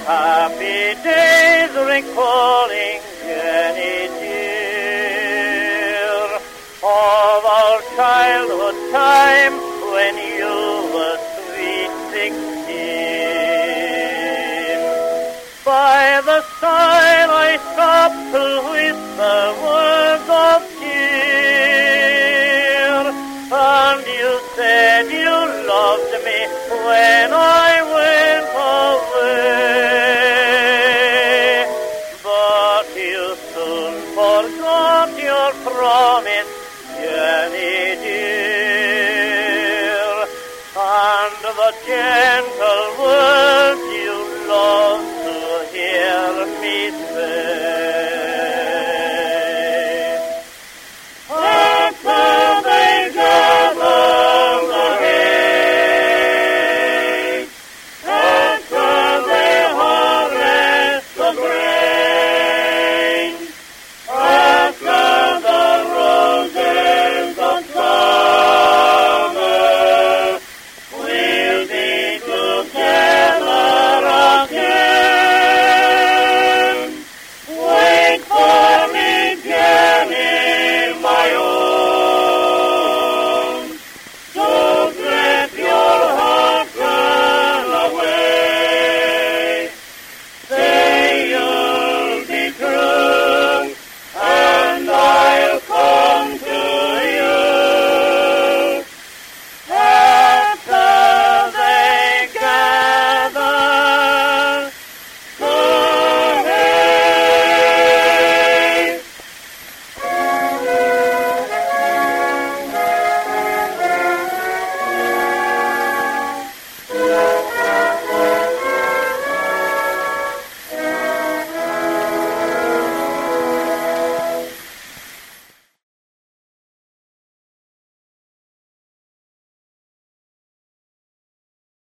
Happy days recalling, Jenny dear, of our childhood time when you were sweet 16. By the side I stopped to whisper words of cheer, and you said you loved me when I went away. But you soon forgot your promise, Jenny dear, and the gentle words